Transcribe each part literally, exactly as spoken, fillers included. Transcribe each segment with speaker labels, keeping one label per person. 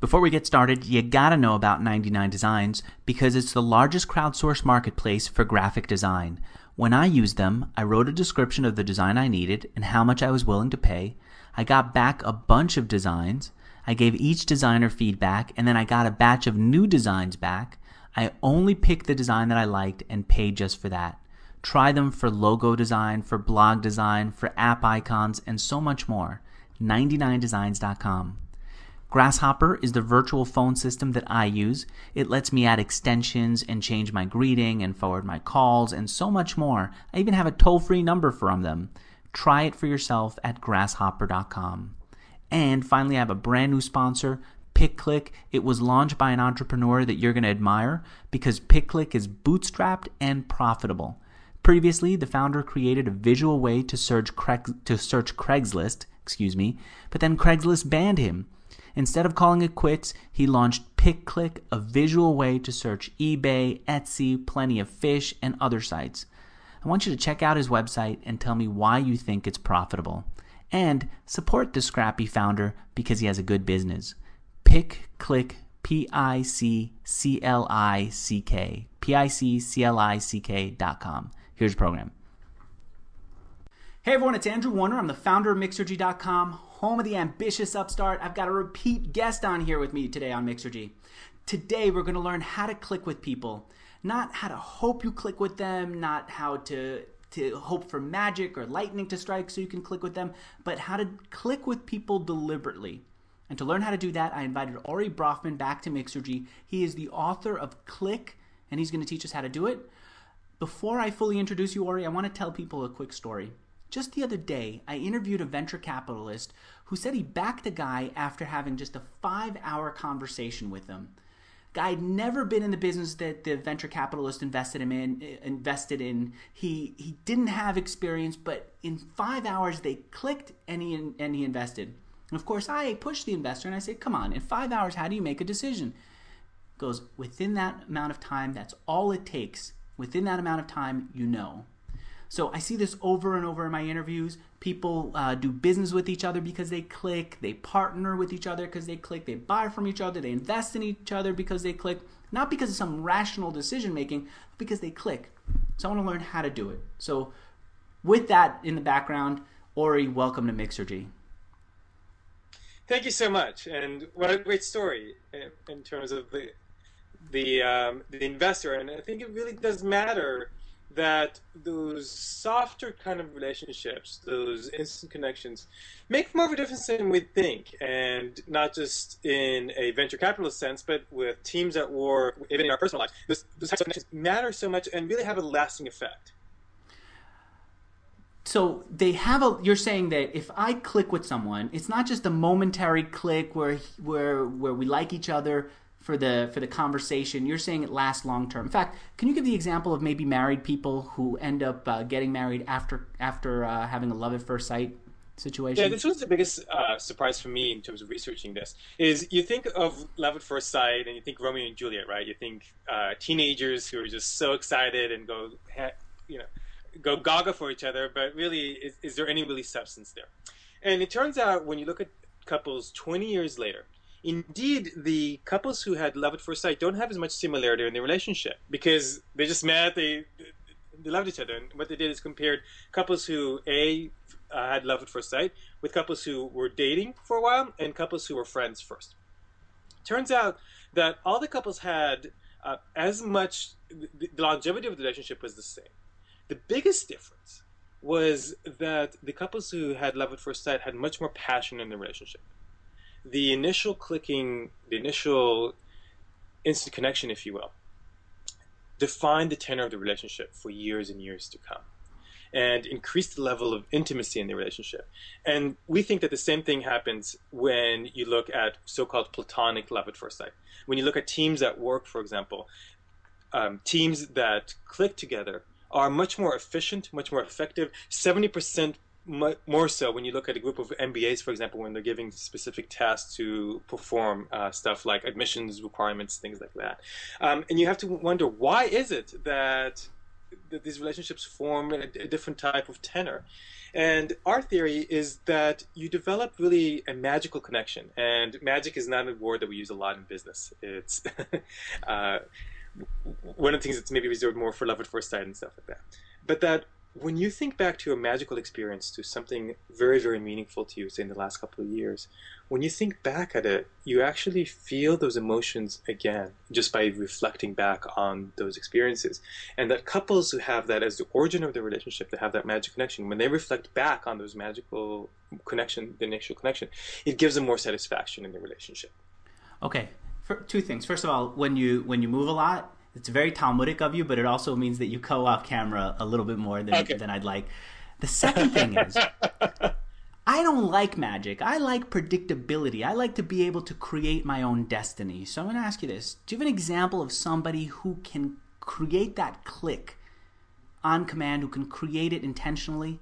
Speaker 1: Before we get started, you gotta know about ninety-nine Designs because it's the largest crowdsourced marketplace for graphic design. When I used them, I wrote a description of the design I needed and how much I was willing to pay. I got back a bunch of designs. I gave each designer feedback, and then I got a batch of new designs back. I only picked the design that I liked and paid just for that. Try them for logo design, for blog design, for app icons, and so much more. ninety-nine designs dot com. Grasshopper is the virtual phone system that I use. It lets me add extensions and change my greeting and forward my calls and so much more. I even have a toll-free number from them. Try it for yourself at grasshopper dot com. And finally, I have a brand new sponsor, PicClick. It was launched by an entrepreneur that you're going to admire because PicClick is bootstrapped and profitable. Previously, the founder created a visual way to search Craig, to search Craigslist, excuse me, but then Craigslist banned him. Instead of calling it quits, he launched PicClick, a visual way to search eBay, Etsy, Plenty of Fish, and other sites. I want you to check out his website and tell me why you think it's profitable. And support the scrappy founder because he has a good business. PicClick, P I C C L I C K, P I C C L I C K dot com. Here's the program. Hey everyone, it's Andrew Warner. I'm the founder of Mixergy dot com, home of the ambitious upstart. I've got a repeat guest on here with me today on Mixergy. Today we're going to learn how to click with people. Not how to hope you click with them, not how to, to hope for magic or lightning to strike so you can click with them, but how to click with people deliberately. And to learn how to do that, I invited Ori Brofman back to Mixergy. He is the author of Click, and he's going to teach us how to do it. Before I fully introduce you, Ori, I want to tell people a quick story. Just the other day, I interviewed a venture capitalist who said he backed a guy after having just a five-hour conversation with him. Guy had never been in the business that the venture capitalist invested him in. Invested in. He he didn't have experience, but in five hours they clicked and he and he invested. And of course, I pushed the investor and I said, "Come on, in five hours, how do you make a decision?" He goes, "Within that amount of time, that's all it takes. Within that amount of time, you know." So I see this over and over in my interviews. People uh, do business with each other because they click. They partner with each other because they click. They buy from each other. They invest in each other because they click. Not because of some rational decision making, but because they click. So I want to learn how to do it. So with that in the background, Ori, welcome to Mixergy.
Speaker 2: Thank you so much, and what a great story in, in terms of the the um, the investor. And I think it really does matter that those softer kind of relationships, those instant connections, make more of a difference than we think, and not just in a venture capitalist sense, but with teams at war, even in our personal lives. Those, those types of connections matter so much and really have a lasting effect.
Speaker 1: So they have a. You're saying that if I click with someone, it's not just a momentary click where where where we like each other for the for the conversation. You're saying it lasts long term. In fact, can you give the example of maybe married people who end up uh, getting married after after uh, having a love at first sight situation?
Speaker 2: Yeah, this was the biggest uh, surprise for me in terms of researching this. Is you think of love at first sight and you think Romeo and Juliet, right? You think uh, teenagers who are just so excited and go, you know, go gaga for each other, but really, is, is there any really substance there? And it turns out when you look at couples twenty years later, indeed, the couples who had love at first sight don't have as much similarity in their relationship because they just met, they they loved each other. And what they did is compared couples who, A, uh, had love at first sight with couples who were dating for a while and couples who were friends first. Turns out that all the couples had uh, as much, the, the longevity of the relationship was the same. The biggest difference was that the couples who had love at first sight had much more passion in the relationship. The initial clicking, the initial instant connection, if you will, defined the tenor of the relationship for years and years to come and increased the level of intimacy in the relationship. And we think that the same thing happens when you look at so-called platonic love at first sight. When you look at teams at work, for example, um, teams that click together are much more efficient, much more effective, seventy percent more so when you look at a group of M B As, for example, when they're giving specific tasks to perform uh, stuff like admissions requirements, things like that. Um, and you have to wonder, why is it that, that these relationships form a, a different type of tenor? And our theory is that you develop really a magical connection. And magic is not a word that we use a lot in business. It's uh, one of the things that's maybe reserved more for love at first sight and stuff like that. But that when you think back to a magical experience, to something very, very meaningful to you, say in the last couple of years, when you think back at it, you actually feel those emotions again just by reflecting back on those experiences. And that couples who have that as the origin of their relationship, that have that magic connection, when they reflect back on those magical connection, the initial connection, it gives them more satisfaction in their relationship.
Speaker 1: Okay, for two things. First of all, when you when you move a lot, it's very Talmudic of you, but it also means that you go off camera a little bit more than, okay. than I'd like. The second thing is, I don't like magic. I like predictability. I like to be able to create my own destiny. So I'm going to ask you this. Do you have an example of somebody who can create that click on command, who can create it intentionally?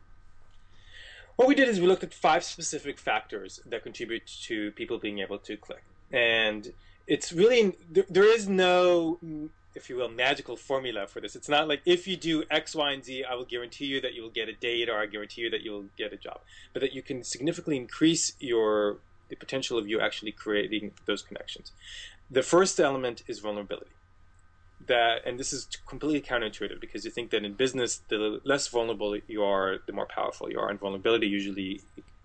Speaker 2: What we did is we looked at five specific factors that contribute to people being able to click. And it's really, there, there is no, if you will, magical formula for this. It's not like if you do X, Y, and Z, I will guarantee you that you will get a date, or I guarantee you that you will get a job. But that you can significantly increase your the potential of you actually creating those connections. The first element is vulnerability. That, and this is completely counterintuitive, because you think that in business, the less vulnerable you are, the more powerful you are, and vulnerability usually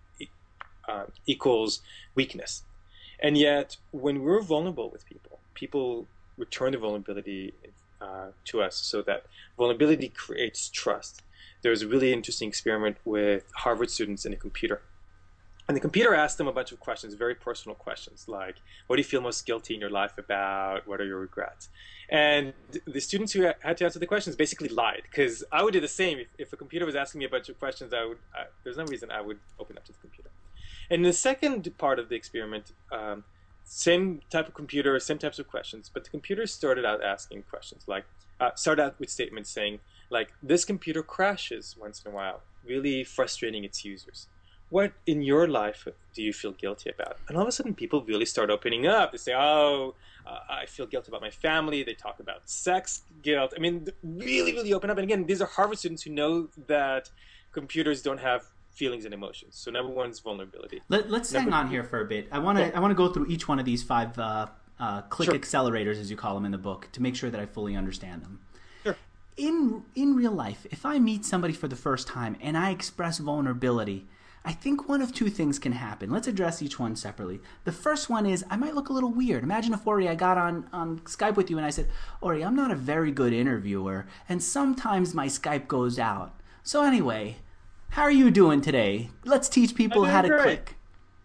Speaker 2: uh, equals weakness. And yet, when we're vulnerable with people, people return the vulnerability uh, to us, so that vulnerability creates trust. There's a really interesting experiment with Harvard students and a computer. And the computer asked them a bunch of questions, very personal questions, like, what do you feel most guilty in your life about? What are your regrets? And the students who had to answer the questions basically lied, because I would do the same. If, if a computer was asking me a bunch of questions, I would, I, there's no reason I would open up to the computer. And the second part of the experiment, um, same type of computer, same types of questions, but the computer started out asking questions, like, uh, started out with statements saying, like, this computer crashes once in a while, really frustrating its users. What in your life do you feel guilty about? And all of a sudden, people really start opening up. They say, oh, uh, I feel guilty about my family. They talk about sex guilt. I mean, really, really open up. And again, these are Harvard students who know that computers don't have feelings and emotions. So number one is vulnerability.
Speaker 1: Let, let's number hang on two, here for a bit. I want to yeah. I want to go through each one of these five uh, uh, click sure. accelerators, as you call them in the book, to make sure that I fully understand them.
Speaker 2: Sure.
Speaker 1: In in real life, if I meet somebody for the first time and I express vulnerability, I think one of two things can happen. Let's address each one separately. The first one is I might look a little weird. Imagine if, Ori, I got on, on Skype with you and I said, Ori, I'm not a very good interviewer, and sometimes my Skype goes out. So anyway, how are you doing today? Let's teach people how to great. click.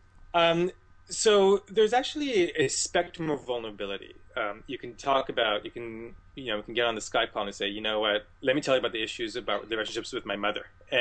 Speaker 2: Um, so there's actually a spectrum of vulnerability. Um, you can talk about, you can, you know, we can get on the Skype call and say, you know what, let me tell you about the issues about the relationships with my mother.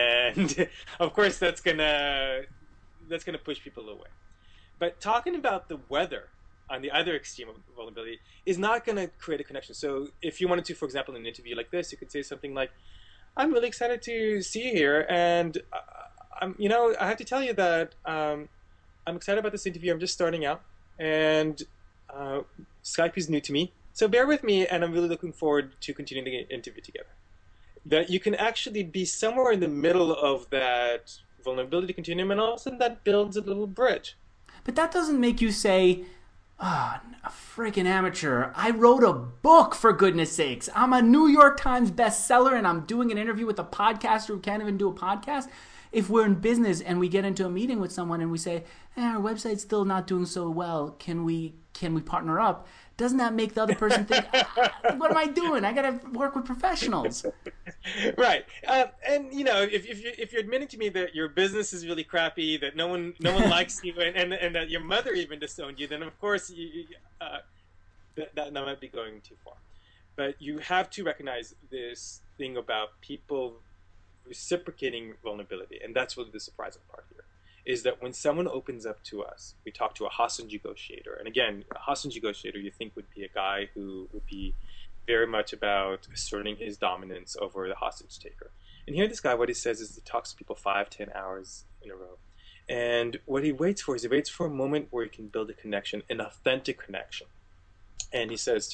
Speaker 2: And of course, that's gonna, that's gonna push people away. But talking about the weather on the other extreme of vulnerability is not gonna create a connection. So if you wanted to, for example, in an interview like this, you could say something like, I'm really excited to see you here. And uh, I'm, you know, I have to tell you that um, I'm excited about this interview. I'm just starting out. And uh, Skype is new to me, so bear with me, and I'm really looking forward to continuing the interview together. That you can actually be somewhere in the middle of that vulnerability continuum, and all of a sudden that builds a little bridge.
Speaker 1: But that doesn't make you say, oh, a freaking amateur. I wrote a book, for goodness sakes. I'm a New York Times bestseller, and I'm doing an interview with a podcaster who can't even do a podcast. If we're in business and we get into a meeting with someone and we say, eh, our website's still not doing so well, can we can we partner up? Doesn't that make the other person think, ah, what am I doing? I got to work with professionals.
Speaker 2: Right. Uh, and, you know, if, if, you're, if you're admitting to me that your business is really crappy, that no one no one likes you, and, and, and that your mother even disowned you, then, of course, you, uh, that, that might be going too far. But you have to recognize this thing about people reciprocating vulnerability, and that's really the surprising part here, is that when someone opens up to us, we talk to a hostage negotiator, and again, a hostage negotiator you think would be a guy who would be very much about asserting his dominance over the hostage taker. And here this guy, what he says is he talks to people five, ten hours in a row, and what he waits for is he waits for a moment where he can build a connection, an authentic connection. And he says to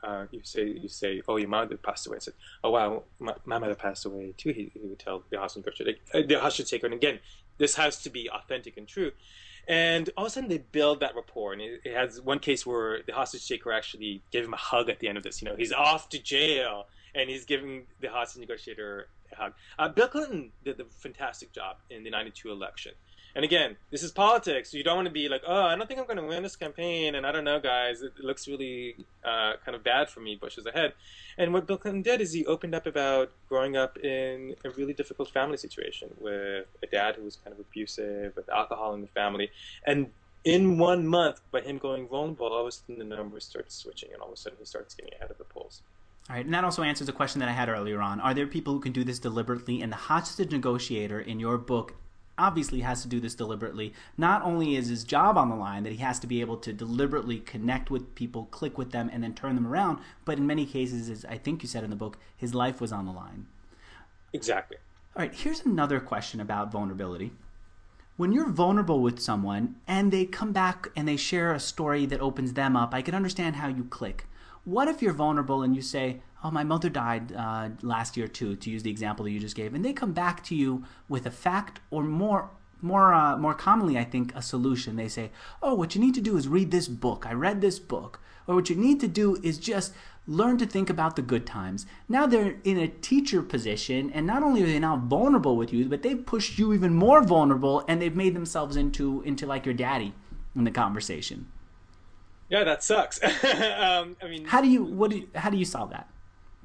Speaker 2: uh, you say you say, "Oh, your mother passed away," I said, "Oh wow, my, my mother passed away too." He, he would tell the hostage negotiator, uh, the hostage taker, and again, this has to be authentic and true. And all of a sudden, they build that rapport. And it, it has one case where the hostage taker actually gave him a hug at the end of this. You know, he's off to jail, and he's giving the hostage negotiator a hug. Uh, Bill Clinton did a fantastic job in the ninety-two election. And again, this is politics. So you don't want to be like, oh, I don't think I'm going to win this campaign. And I don't know, guys, it, it looks really uh, kind of bad for me. Bush is ahead. And what Bill Clinton did is he opened up about growing up in a really difficult family situation with a dad who was kind of abusive, with alcohol in the family. And in one month, by him going vulnerable, all of a sudden the numbers start switching, and all of a sudden he starts getting ahead of the polls.
Speaker 1: All right, and that also answers a question that I had earlier on. Are there people who can do this deliberately? And the hostage negotiator in your book obviously has to do this deliberately. Not only is his job on the line, that he has to be able to deliberately connect with people, click with them, and then turn them around, but in many cases, as I think you said in the book, his life was on the line.
Speaker 2: Exactly.
Speaker 1: All right, here's another question about vulnerability. When you're vulnerable with someone and they come back and they share a story that opens them up, I can understand how you click. What if you're vulnerable and you say, oh, my mother died uh, last year too, to use the example that you just gave, and they come back to you with a fact, or more more, uh, more commonly, I think, a solution. They say, oh, what you need to do is read this book. I read this book. Or what you need to do is just learn to think about the good times. Now they're in a teacher position, and not only are they now vulnerable with you, but they've pushed you even more vulnerable, and they've made themselves into, into like your daddy in the conversation.
Speaker 2: Yeah, that sucks. um, I mean,
Speaker 1: how do you what do you, how do you solve that?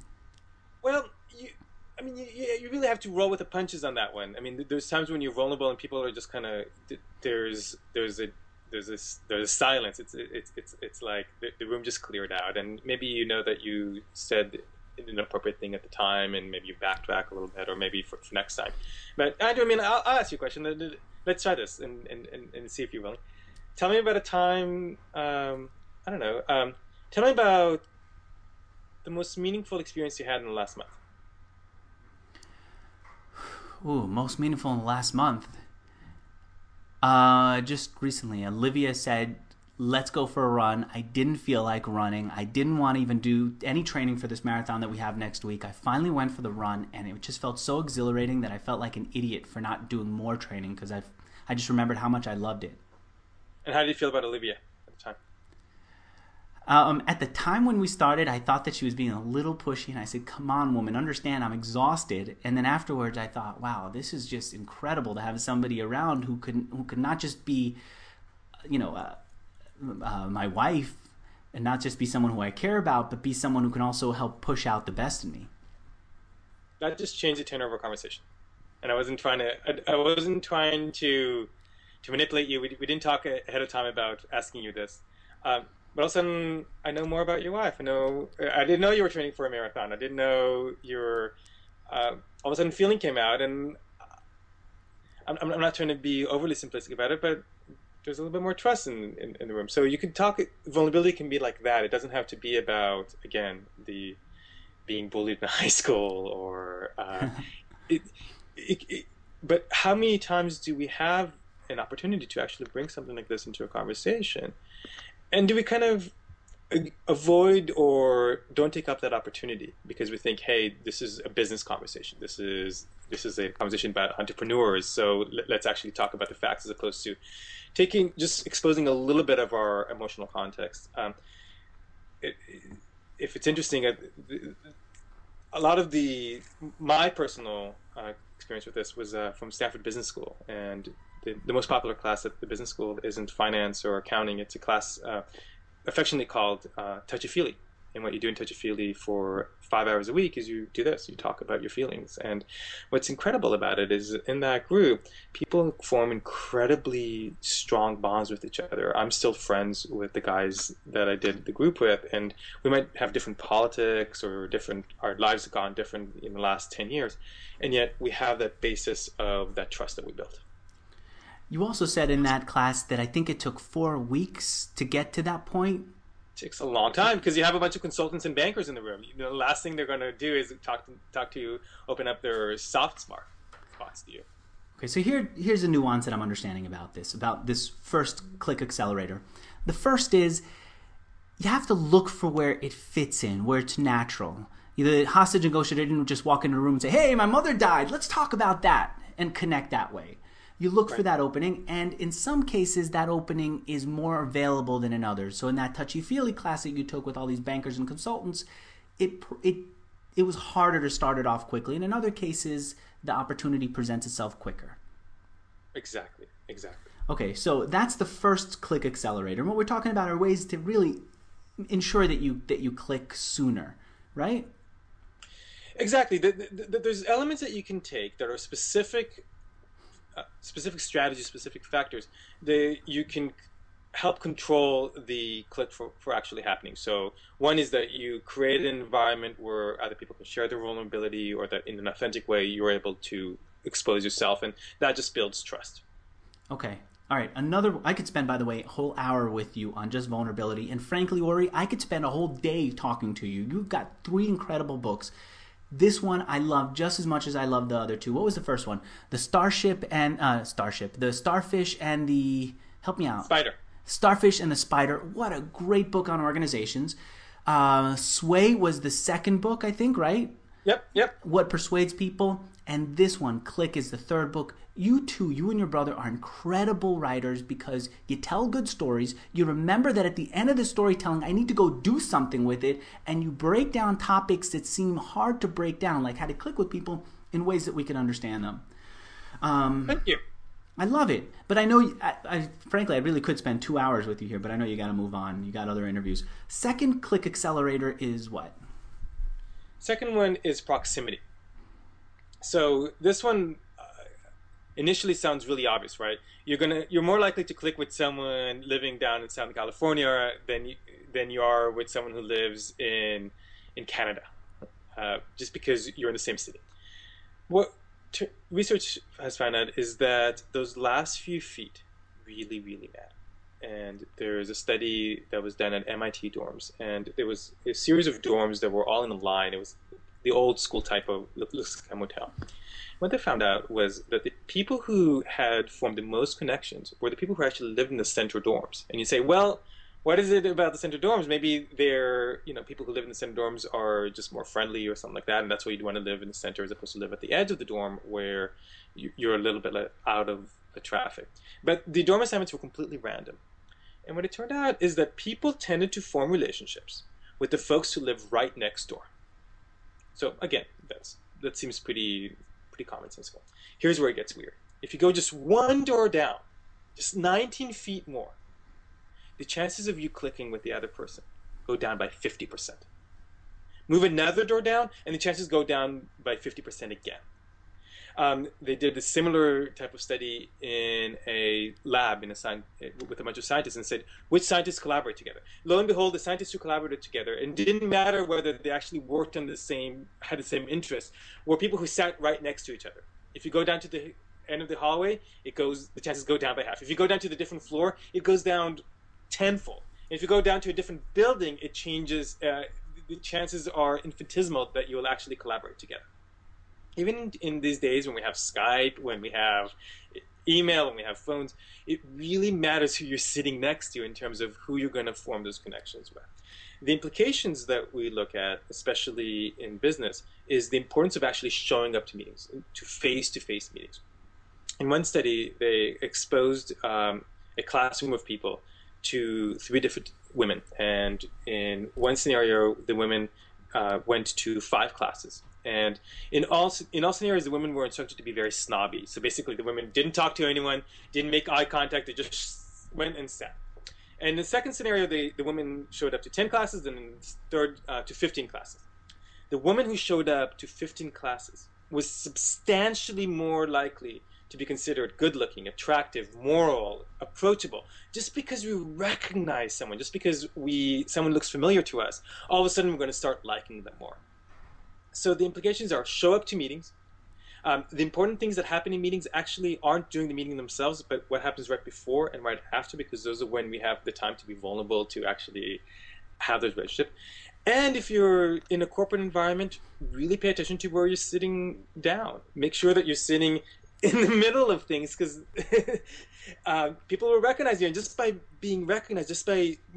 Speaker 2: Well, you, I mean, you, you really have to roll with the punches on that one. I mean, there's times when you're vulnerable and people are just kind of there's there's a there's this there's a silence. It's it's it's it's like the, the room just cleared out, and maybe you know that you said an inappropriate thing at the time, and maybe you backtrack a little bit, or maybe for, for next time. But Andrew, I mean, I'll, I'll ask you a question. Let's try this and, and, and, and see if you're willing. Tell me about a time. Um, I don't know. Um, tell me about the most meaningful experience you had in the last month.
Speaker 1: Ooh, most meaningful in the last month. Uh, just recently, Olivia said, let's go for a run. I didn't feel like running. I didn't want to even do any training for this marathon that we have next week. I finally went for the run, and it just felt so exhilarating that I felt like an idiot for not doing more training, because I I just remembered how much I loved it.
Speaker 2: And how did you feel about Olivia at the time?
Speaker 1: Um, at the time when we started, I thought that she was being a little pushy, and I said, come on, woman, understand, I'm exhausted. And then afterwards, I thought, wow, this is just incredible to have somebody around who could, who could not just be, you know, uh, uh, my wife, and not just be someone who I care about, but be someone who can also help push out the best in me.
Speaker 2: That just changed the tenor of our conversation. And I wasn't trying to, I, I wasn't trying to, to manipulate you. We, we didn't talk ahead of time about asking you this. Um, But all of a sudden, I know more about your wife. I know I didn't know you were training for a marathon. I didn't know your. Uh, all of a sudden, feeling came out, and I'm, I'm not trying to be overly simplistic about it, but there's a little bit more trust in, in, in the room. So you can talk. Vulnerability can be like that. It doesn't have to be about, again, the being bullied in high school or. Uh, it, it, it, but how many times do we have an opportunity to actually bring something like this into a conversation? And do we kind of avoid or don't take up that opportunity because we think, hey, this is a business conversation. This is this is a conversation about entrepreneurs. So let's actually talk about the facts as opposed to taking just exposing a little bit of our emotional context. Um, it, if it's interesting, a lot of the my personal uh, experience with this was uh, from Stanford Business School, and The, the most popular class at the business school isn't finance or accounting. It's a class uh, affectionately called uh, touchy-feely. And what you do in touchy-feely for five hours a week is you do this. You talk about your feelings. And what's incredible about it is in that group, people form incredibly strong bonds with each other. I'm still friends with the guys that I did the group with, and we might have different politics or different, our lives have gone different in the last ten years. And yet we have that basis of that trust that we built.
Speaker 1: You also said in that class that I think it took four weeks to get to that point.
Speaker 2: It takes a long time because you have a bunch of consultants and bankers in the room. You know, the last thing they're going to do is talk to, talk to you, open up their soft smart spots to you.
Speaker 1: Okay, so here, here's a nuance that I'm understanding about this, about this first click accelerator. The first is, you have to look for where it fits in, where it's natural. The hostage negotiator didn't just walk into a room and say, hey, my mother died, let's talk about that, and connect that way. You look right. for that opening, and in some cases, that opening is more available than in others. So in that touchy-feely class that you took with all these bankers and consultants, it it it was harder to start it off quickly. And in other cases, the opportunity presents itself quicker.
Speaker 2: Exactly, exactly.
Speaker 1: Okay, so that's the first click accelerator. And what we're talking about are ways to really ensure that you that you click sooner, right?
Speaker 2: Exactly. The, the, the, there's elements that you can take that are specific, uh, specific strategies, specific factors that you can help control the click for, for actually happening. So one is that you create an environment where other people can share their vulnerability, or that in an authentic way you're able to expose yourself, and that just builds trust.
Speaker 1: Okay. All right. Another, I could spend, by the way, a whole hour with you on just vulnerability. And frankly, Ori, I could spend a whole day talking to you. You've got three incredible books. This one I love just as much as I love the other two. What was the first one? The Starship and, uh, Starship, the Starfish and the, help me out.
Speaker 2: Spider.
Speaker 1: Starfish and the Spider. What a great book on organizations. Uh, Sway was the second book, I think, right?
Speaker 2: Yep, yep.
Speaker 1: What Persuades People. And this one, Click, is the third book. You two, you and your brother, are incredible writers because you tell good stories. You remember that at the end of the storytelling, I need to go do something with it. And you break down topics that seem hard to break down, like how to click with people in ways that we can understand them. Um,
Speaker 2: Thank you.
Speaker 1: I love it. But I know, I, I, frankly, I really could spend two hours with you here, but I know you got to move on. You got other interviews. Second Click accelerator is what?
Speaker 2: Second one is proximity. So this one uh, initially sounds really obvious, right? You're gonna, you're more likely to click with someone living down in Southern California than you, than you are with someone who lives in in Canada, uh, just because you're in the same city. What t- research has found out is that those last few feet really, really matter. And there's a study that was done at M I T dorms, and there was a series of dorms that were all in a line. It was the old school type of looks like a motel. What they found out was that the people who had formed the most connections were the people who actually lived in the center dorms. And you say, well, what is it about the center dorms? Maybe they're, you know, people who live in the center dorms are just more friendly or something like that, and that's why you'd want to live in the center as opposed to live at the edge of the dorm where you're a little bit out of the traffic. But the dorm assignments were completely random. And what it turned out is that people tended to form relationships with the folks who live right next door. So again, that's that seems pretty pretty commonsensical. Here's where it gets weird. If you go just one door down, just nineteen feet more, the chances of you clicking with the other person go down by fifty percent. Move another door down, and the chances go down by fifty percent again. Um, they did a similar type of study in a lab in a sci- with a bunch of scientists and said, which scientists collaborate together? Lo and behold, the scientists who collaborated together, and didn't matter whether they actually worked on the same, had the same interests, were people who sat right next to each other. If you go down to the end of the hallway, it goes, the chances go down by half. If you go down to the different floor, it goes down tenfold. And if you go down to a different building, it changes, uh, the chances are infinitesimal that you will actually collaborate together. Even in these days when we have Skype, when we have email, when we have phones, it really matters who you're sitting next to in terms of who you're going to form those connections with. The implications that we look at, especially in business, is the importance of actually showing up to meetings, to face-to-face meetings. In one study, they exposed um, a classroom of people to three different women. And in one scenario, the women uh, went to five classes. And in all in all scenarios, the women were instructed to be very snobby. So basically, the women didn't talk to anyone, didn't make eye contact, they just went and sat. And in the second scenario, they, the women showed up to ten classes, and in the third, uh, to fifteen classes. The woman who showed up to fifteen classes was substantially more likely to be considered good-looking, attractive, moral, approachable. Just because we recognize someone, just because we someone looks familiar to us, all of a sudden we're going to start liking them more. So the implications are show up to meetings. Um, the important things that happen in meetings actually aren't during the meeting themselves, but what happens right before and right after, because those are when we have the time to be vulnerable, to actually have those relationships. And if you're in a corporate environment, really pay attention to where you're sitting down. Make sure that you're sitting in the middle of things, because uh, people will recognize you. And just by being recognized, just by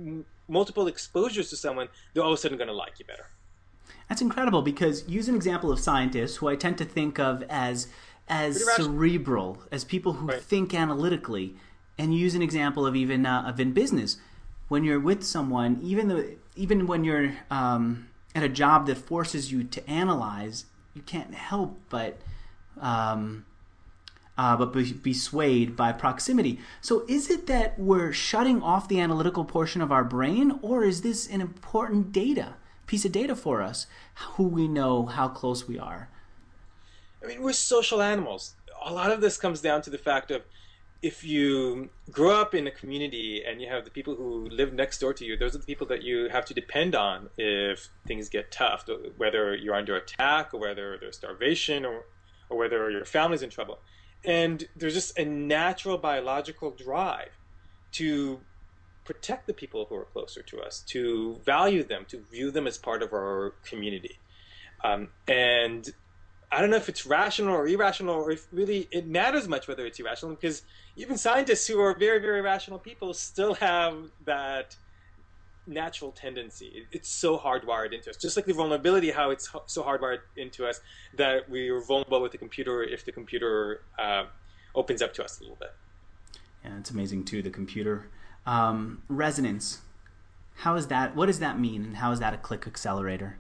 Speaker 2: multiple exposures to someone, they're all of a sudden going to like you better.
Speaker 1: That's incredible, because use an example of scientists who I tend to think of as as cerebral, as people who right. think analytically, and use an example of even uh, of in business. When you're with someone, even though even when you're um, at a job that forces you to analyze, you can't help but um, uh, but be, be swayed by proximity. So is it that we're shutting off the analytical portion of our brain, or is this an important data piece of data for us, who we know, how close we are?
Speaker 2: I mean, we're social animals. A lot of this comes down to the fact of, if you grow up in a community and you have the people who live next door to you, those are the people that you have to depend on if things get tough, whether you're under attack or whether there's starvation or, or whether your family's in trouble. And there's just a natural biological drive to protect the people who are closer to us, to value them, to view them as part of our community. Um, and I don't know if it's rational or irrational, or if really it matters much whether it's irrational, because even scientists who are very, very rational people still have that natural tendency. It's so hardwired into us. Just like the vulnerability, how it's so hardwired into us that we are vulnerable with the computer if the computer uh, opens up to us a little bit.
Speaker 1: Yeah, it's amazing too, the computer. Um, resonance. How is that? What does that mean, and how is that a click accelerator?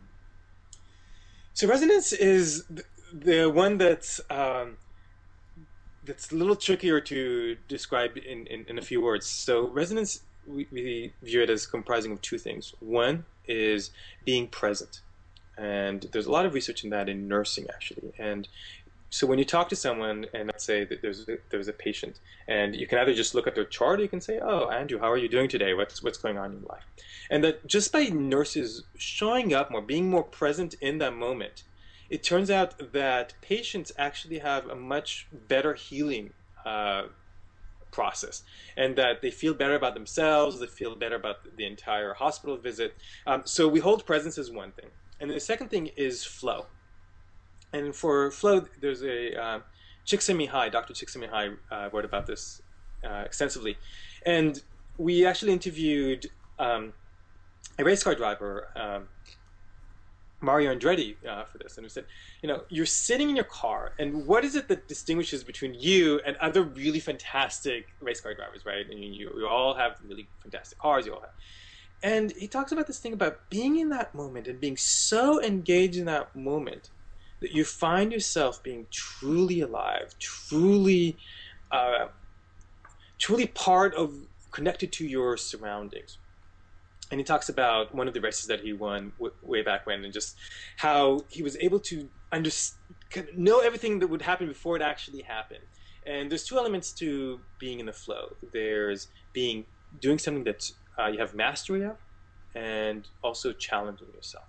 Speaker 2: So resonance is the, the one that's um, that's a little trickier to describe in, in, in a few words. So resonance, we, we view it as comprising of two things. One is being present, and there's a lot of research in that in nursing, actually. And so when you talk to someone, and let's say that there's a, there's a patient, and you can either just look at their chart, or you can say, "Oh, Andrew, how are you doing today? What's what's going on in your life?" And that just by nurses showing up more, being more present in that moment, it turns out that patients actually have a much better healing uh, process, and that they feel better about themselves, they feel better about the entire hospital visit. Um, so we hold presence as one thing. And the second thing is flow. And for flow, there's a uh, Csikszentmihalyi, Doctor Csikszentmihalyi uh, wrote about this uh, extensively. And we actually interviewed um, a race car driver, um, Mario Andretti, uh, for this. And we said, you know, you're sitting in your car, and what is it that distinguishes between you and other really fantastic race car drivers, right? I mean, you, you all have really fantastic cars, you all have. And he talks about this thing about being in that moment and being so engaged in that moment that you find yourself being truly alive, truly, uh, truly part of, connected to your surroundings. And he talks about one of the races that he won w way back when, and just how he was able to under know everything that would happen before it actually happened. And there's two elements to being in the flow. There's being doing something that uh, you have mastery of, and also challenging yourself.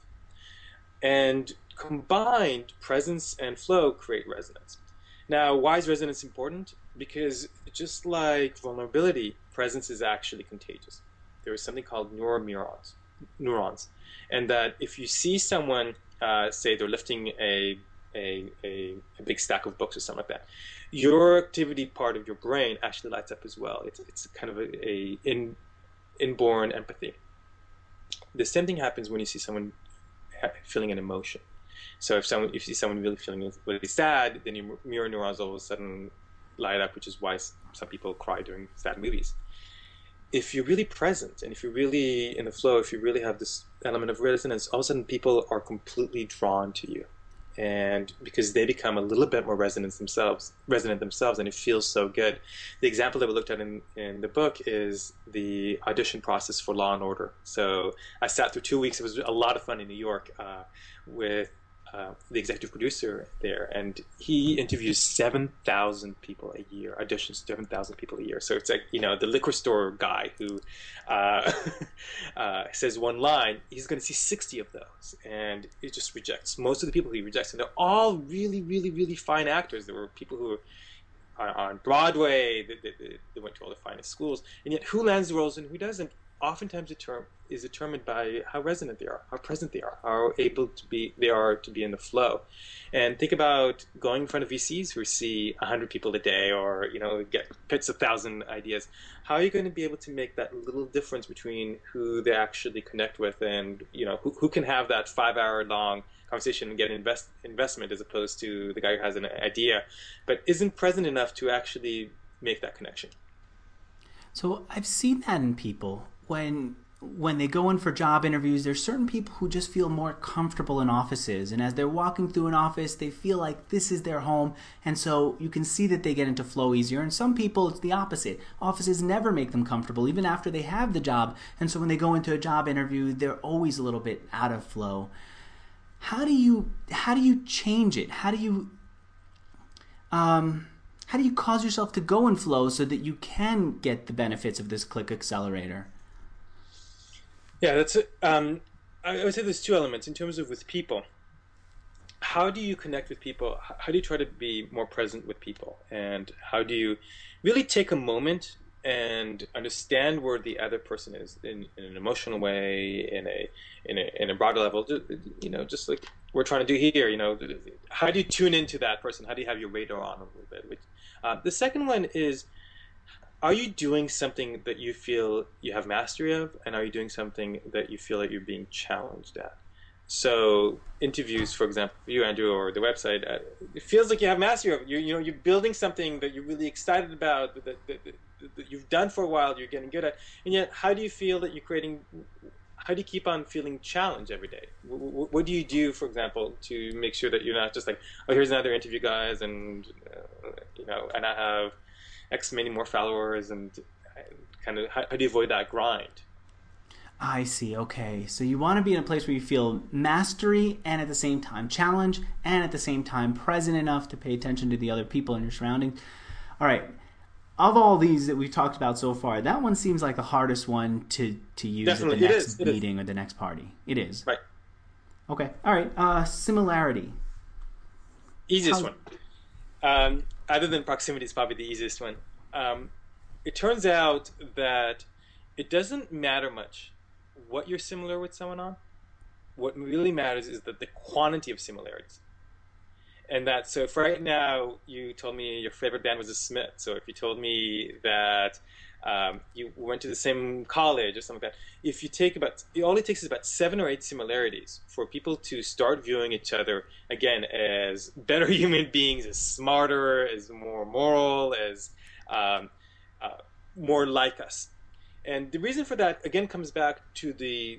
Speaker 2: And combined, presence and flow create resonance. Now, why is resonance important? Because just like vulnerability, presence is actually contagious. There is something called neuroneurons, neurons, and that if you see someone, uh, say they're lifting a, a, a, a big stack of books or something like that, your activity part of your brain actually lights up as well. It's, it's kind of a, a in, inborn empathy. The same thing happens when you see someone feeling an emotion. So if someone, if you see someone really feeling really sad, then your mirror neurons all of a sudden light up, which is why some people cry during sad movies. If you're really present, and if you're really in the flow, if you really have this element of resonance, all of a sudden people are completely drawn to you, and because they become a little bit more resonant themselves, resonant themselves, and it feels so good. The example that we looked at in, in the book is the audition process for Law and Order. So I sat through two weeks. It was a lot of fun in New York uh, with Uh, the executive producer there, and he interviews seven thousand people a year, auditions seven thousand people a year. So it's like, you know, the liquor store guy who uh, uh, says one line, he's going to see sixty of those, and he just rejects most of the people he rejects. And they're all really, really, really fine actors. There were people who are on Broadway, they, they, they went to all the finest schools, and yet who lands the roles and who doesn't? oftentimes determ- is determined by how resonant they are, how present they are, how able to be they are to be in the flow. And think about going in front of V Cs who see a hundred people a day, or you know, get pitch a thousand ideas. How are you going to be able to make that little difference between who they actually connect with, and you know, who, who can have that five hour long conversation and get invest investment, as opposed to the guy who has an idea but isn't present enough to actually make that connection?
Speaker 1: So I've seen that in people when when they go in for job interviews. There's certain people who just feel more comfortable in offices, and as they're walking through an office, they feel like this is their home, and so you can see that they get into flow easier. And some people, it's the opposite. Offices never make them comfortable, even after they have the job, and so when they go into a job interview, they're always a little bit out of flow. How do you how do you change it? How do you um how do you cause yourself to go in flow so that you can get the benefits of this click accelerator?
Speaker 2: Yeah, that's it. Um, I would say there's two elements in terms of with people. How do you connect with people? How do you try to be more present with people? And how do you really take a moment and understand where the other person is in, in an emotional way, in a in a in a broader level? You know, just like we're trying to do here. You know, how do you tune into that person? How do you have your radar on a little bit? Which, uh, the second one is, are you doing something that you feel you have mastery of, and are you doing something that you feel that you're being challenged at? So interviews, for example, you, Andrew, or the website, uh, it feels like you have mastery of it. You, you know, you're building something that you're really excited about, that, that, that, that you've done for a while, you're getting good at, and yet how do you feel that you're creating, how do you keep on feeling challenged every day? What, what do you do, for example, to make sure that you're not just like, oh, here's another interview, guys, and, uh, you know, and I have X many more followers, and kind of how, how do you avoid that grind?
Speaker 1: I see. Okay. So you want to be in a place where you feel mastery and at the same time challenge and at the same time present enough to pay attention to the other people in your surroundings. All right. Of all these that we've talked about so far, that one seems like the hardest one to, to use
Speaker 2: Definitely.
Speaker 1: at the
Speaker 2: It
Speaker 1: next
Speaker 2: is. It
Speaker 1: meeting
Speaker 2: is.
Speaker 1: or the next party. It is.
Speaker 2: Right.
Speaker 1: Okay. All right. Uh, similarity.
Speaker 2: Easiest
Speaker 1: How-
Speaker 2: one. Um, other than proximity is probably the easiest one. Um, it turns out that it doesn't matter much what you're similar with someone on. What really matters is that the quantity of similarities. And that, so if right now you told me your favorite band was the Smiths, so if you told me that um, you went to the same college or something like that, if you take about, it only takes about seven or eight similarities for people to start viewing each other again as better human beings, as smarter, as more moral, as um, uh, more like us. And the reason for that again comes back to the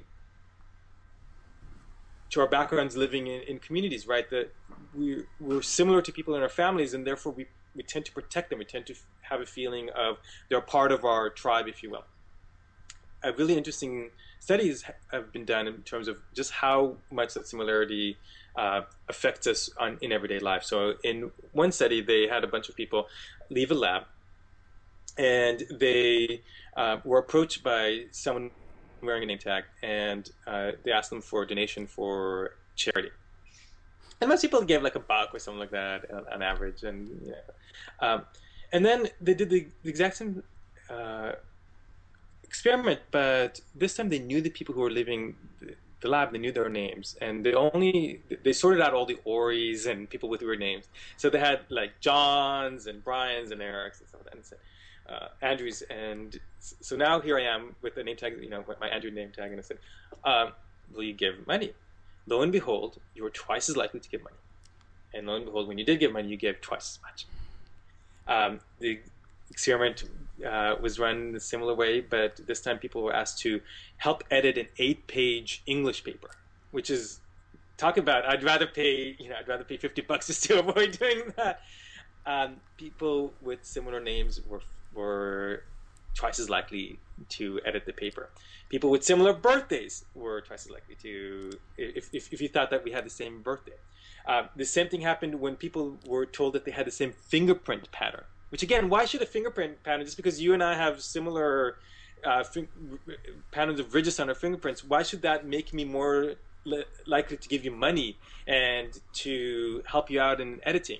Speaker 2: to our backgrounds living in, in communities, right? That we we're similar to people in our families, and therefore we we tend to protect them. We tend to have a feeling of they're part of our tribe, if you will. A really interesting studies have been done in terms of just how much that similarity uh, affects us on in everyday life. So in one study, they had a bunch of people leave a lab, and they uh, were approached by someone wearing a name tag, and uh, they asked them for a donation for charity. And most people gave like a buck or something like that on, on average, and you know. um, and then they did the, the exact same uh, experiment, but this time they knew the people who were leaving the, the lab. They knew their names, and they only they sorted out all the Oris and people with weird names. So they had like Johns and Brians and Erics and stuff like that. And said, uh, Andrews, and so now here I am with the name tag, you know, my Andrew name tag, and I said, um, "Will you give money?" Lo and behold, you were twice as likely to give money, and lo and behold, when you did give money, you gave twice as much. Um, the experiment uh, was run in a similar way, but this time people were asked to help edit an eight-page English paper, which is talk about. I'd rather pay, you know, I'd rather pay fifty bucks just to avoid doing that. Um, people with similar names were were twice as likely to edit the paper. People with similar birthdays were twice as likely to, if, if, if you thought that we had the same birthday. Uh, the same thing happened when people were told that they had the same fingerprint pattern, which again, why should a fingerprint pattern, just because you and I have similar uh, fin- patterns of ridges on our fingerprints, why should that make me more li- likely to give you money and to help you out in editing?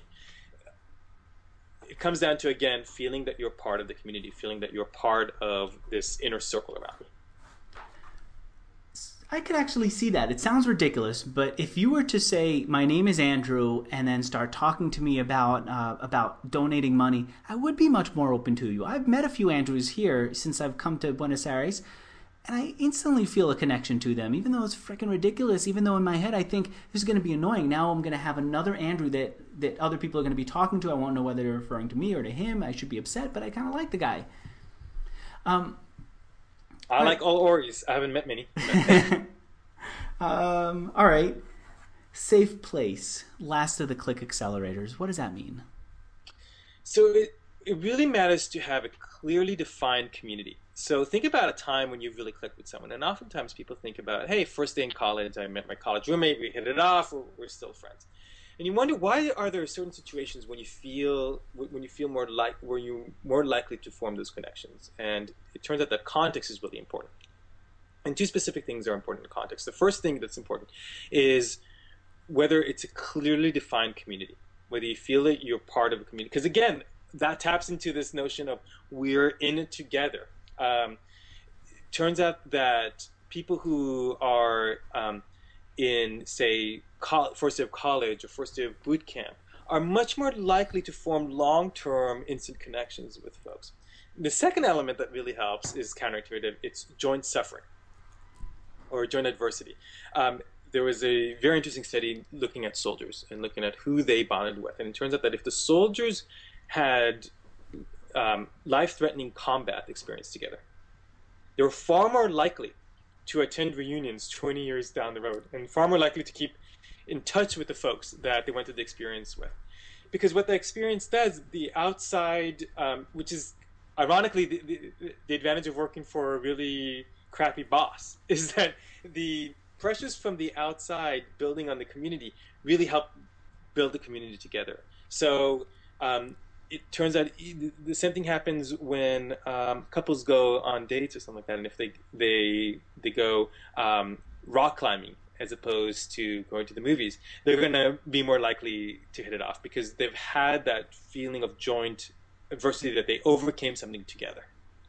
Speaker 2: It comes down to, again, feeling that you're part of the community, feeling that you're part of this inner circle around you.
Speaker 1: I could actually see that. It sounds ridiculous, but if you were to say my name is Andrew and then start talking to me about uh, about donating money, I would be much more open to you. I've met a few Andrews here since I've come to Buenos Aires, and I instantly feel a connection to them, even though it's freaking ridiculous. Even though in my head I think this is going to be annoying. Now I'm going to have another Andrew that that other people are going to be talking to. I won't know whether they're referring to me or to him. I should be upset, but I kind of like the guy. Um.
Speaker 2: I like all Oris. I haven't met many.
Speaker 1: um, all right. Safe place. Last of the click accelerators. What does that mean?
Speaker 2: So it, it really matters to have a clearly defined community. So think about a time when you really clicked with someone. And oftentimes people think about, hey, first day in college, I met my college roommate, we hit it off, we're, we're still friends. And you wonder, why are there certain situations when you feel when you feel more like where you more likely to form those connections? And it turns out that context is really important. And two specific things are important in context. The first thing that's important is whether it's a clearly defined community, whether you feel that you're part of a community. Because again, that taps into this notion of we're in it together. Um, it turns out that people who are um, in, say, first day of college or first day of boot camp are much more likely to form long-term instant connections with folks. The second element that really helps is counterintuitive. It's joint suffering or joint adversity. Um, there was a very interesting study looking at soldiers and looking at who they bonded with. And it turns out that if the soldiers had um, life-threatening combat experience together, they were far more likely to attend reunions twenty years down the road and far more likely to keep in touch with the folks that they went through the experience with. Because what the experience does, the outside, um, which is ironically the, the, the advantage of working for a really crappy boss, is that the pressures from the outside building on the community really help build the community together. So um, it turns out the same thing happens when um, couples go on dates or something like that, and if they they they go um, rock climbing as opposed to going to the movies, they're going to be more likely to hit it off because they've had that feeling of joint adversity, that they overcame something together.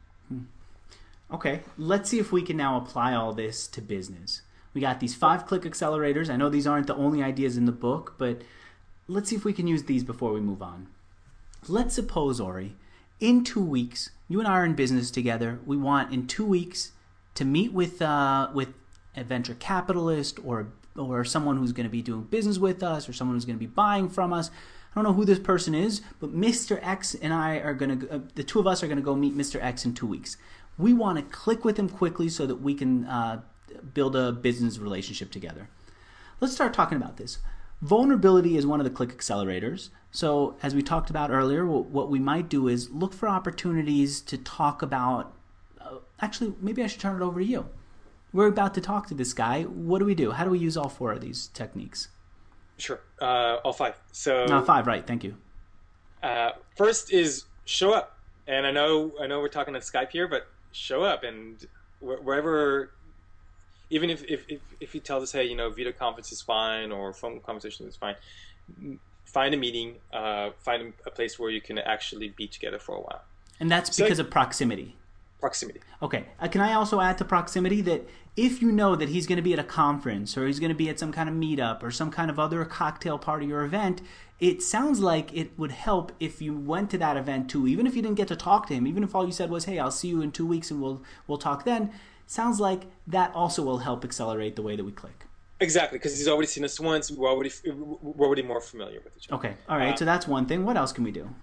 Speaker 1: Okay, let's see if we can now apply all this to business. We got these five click accelerators. I know these aren't the only ideas in the book, but let's see if we can use these before we move on. Let's suppose, Ori, in two weeks, you and I are in business together. We want in two weeks to meet with uh, with a venture capitalist or or someone who's going to be doing business with us or someone who's going to be buying from us. I don't know who this person is, but Mister X and I are going to, uh, the two of us are going to go meet Mister X in two weeks. We want to click with him quickly so that we can uh, build a business relationship together. Let's start talking about this. Vulnerability is one of the click accelerators. So as we talked about earlier, what we might do is look for opportunities to talk about, uh, actually, maybe I should turn it over to you. We're about to talk to this guy. What do we do? How do we use all four of these techniques?
Speaker 2: Sure, uh, all five. So
Speaker 1: no, five, right? Thank you.
Speaker 2: Uh, first is show up, and I know I know we're talking on Skype here, but show up, and wherever, even if if if, if he tells us, hey, you know, video conference is fine or phone conversation is fine, find a meeting, uh, find a place where you can actually be together for a while.
Speaker 1: And that's because so, of proximity.
Speaker 2: Proximity.
Speaker 1: Okay. Uh, can I also add to proximity that if you know that he's going to be at a conference or he's going to be at some kind of meetup or some kind of other cocktail party or event, it sounds like it would help if you went to that event too, even if you didn't get to talk to him, even if all you said was, hey, I'll see you in two weeks and we'll we'll talk then. Sounds like that also will help accelerate the way that we click.
Speaker 2: Exactly, because he's already seen us once. We're already, we're already more familiar with each other.
Speaker 1: Okay. All right. Uh, so that's one thing. What else can we do?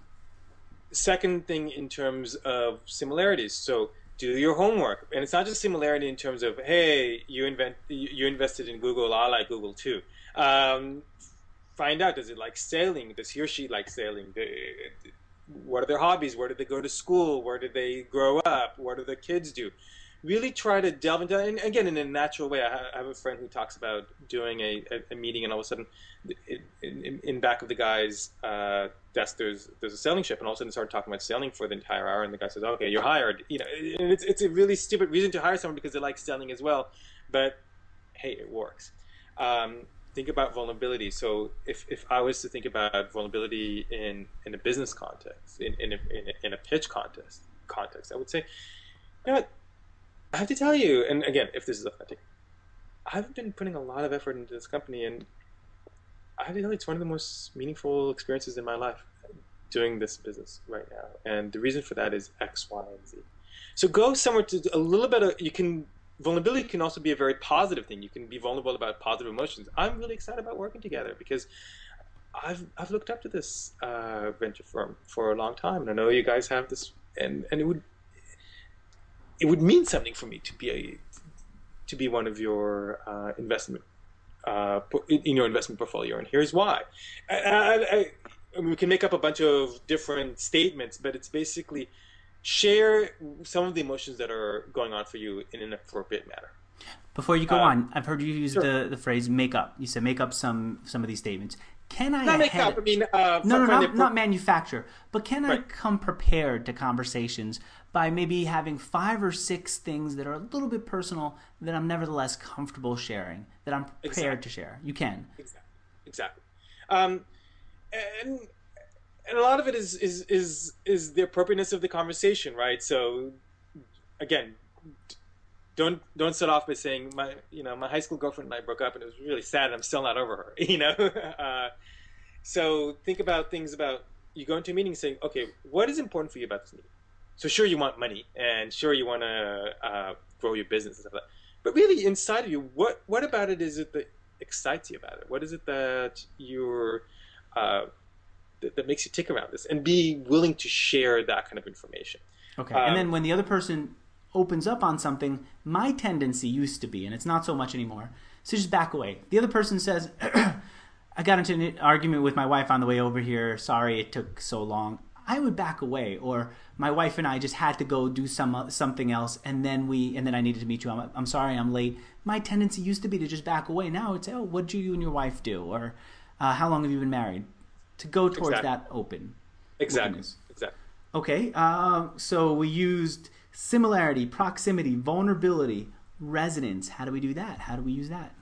Speaker 2: Second thing in terms of similarities. So do your homework. And it's not just similarity in terms of, hey, you invent you invested in Google, I like Google too. Um, find out, does it like sailing? Does he or she like sailing? What are their hobbies? Where did they go to school? Where did they grow up? What do the kids do? Really try to delve into that. And again, in a natural way. I have a friend who talks about doing a, a, a meeting, and all of a sudden, in, in, in back of the guy's uh, desk, there's there's a sailing ship, and all of a sudden, they start talking about sailing for the entire hour. And the guy says, "Okay, you're hired." You know, and it's it's a really stupid reason to hire someone because they like sailing as well. But hey, it works. Um, think about vulnerability. So if, if I was to think about vulnerability in, in a business context, in in a, in a, in a pitch contest context, I would say, you know what? I have to tell you, and again, if this is authentic, I've been putting a lot of effort into this company, and I feel it's one of the most meaningful experiences in my life doing this business right now. And the reason for that is X, Y, and Z. So go somewhere to a little bit of, you can, vulnerability can also be a very positive thing. You can be vulnerable about positive emotions. I'm really excited about working together because I've I've looked up to this uh, venture firm for a long time, and I know you guys have this, and and it would it would mean something for me to be a to be one of your uh, investment uh, in your investment portfolio, and here's why. I, I, I mean, we can make up a bunch of different statements, but it's basically share some of the emotions that are going on for you in an appropriate manner.
Speaker 1: Before you go uh, on, I've heard you use
Speaker 2: sure.
Speaker 1: the, the phrase "make up." You said make up some some of these statements. Can I
Speaker 2: not make up? I mean, uh,
Speaker 1: no, no, not, not manufacture. But can
Speaker 2: right.
Speaker 1: I come prepared to conversations by maybe having five or six things that are a little bit personal that I'm nevertheless comfortable sharing, that I'm prepared
Speaker 2: exactly.
Speaker 1: to share? You can.
Speaker 2: Exactly. Exactly. Um, and and a lot of it is is is is the appropriateness of the conversation, right? So again, don't don't start off by saying my you know my high school girlfriend and I broke up and it was really sad and I'm still not over her. You know, uh, so think about things about you go into a meeting saying, okay, what is important for you about this meeting? So sure you want money and sure you want to uh, grow your business and stuff like that, but really inside of you, what what about it is it that excites you about it? What is it that you're uh, that, that makes you tick around this and be willing to share that kind of information?
Speaker 1: Okay,
Speaker 2: um,
Speaker 1: and then when the other person opens up on something, my tendency used to be, and it's not so much anymore, so just back away. The other person says, I got into an argument with my wife on the way over here. Sorry it took so long. I would back away. Or my wife and I just had to go do some something else, and then we and then I needed to meet you. I'm, I'm sorry I'm late. My tendency used to be to just back away. Now it's, oh, what did you and your wife do? Or uh, how long have you been married? To go towards
Speaker 2: exactly.
Speaker 1: that open.
Speaker 2: Exactly.
Speaker 1: Openness.
Speaker 2: Exactly.
Speaker 1: Okay, uh, so we used similarity, proximity, vulnerability, resonance. How do we do that? How do we use that?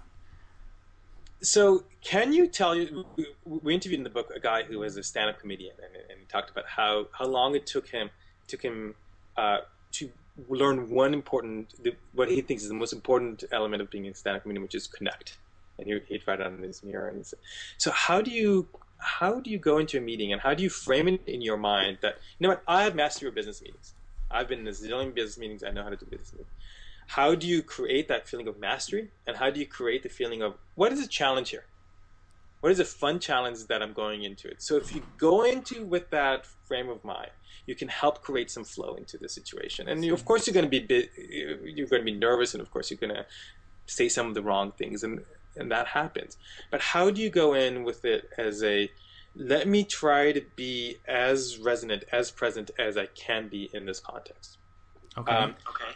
Speaker 2: So can you tell you, we interviewed in the book a guy who was a stand-up comedian, and, and he talked about how, how long it took him took him uh, to learn one important, the, what he thinks is the most important element of being a stand-up comedian, which is connect. And he, he'd write it on his mirror. And he said, so how do you how do you go into a meeting and how do you frame it in your mind that, you know what, I have mastered your business meetings. I've been in a zillion business meetings. I know how to do business meetings. How do you create that feeling of mastery? And how do you create the feeling of, what is a challenge here? What is a fun challenge that I'm going into it? So if you go into with that frame of mind, you can help create some flow into the situation. And you, of course, you're going to be you're going to be nervous, and of course, you're going to say some of the wrong things, and and that happens. But how do you go in with it as a, let me try to be as resonant, as present as I can be in this context?
Speaker 1: Okay.
Speaker 2: Um, okay.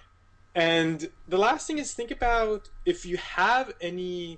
Speaker 2: And the last thing is, think about, if you have any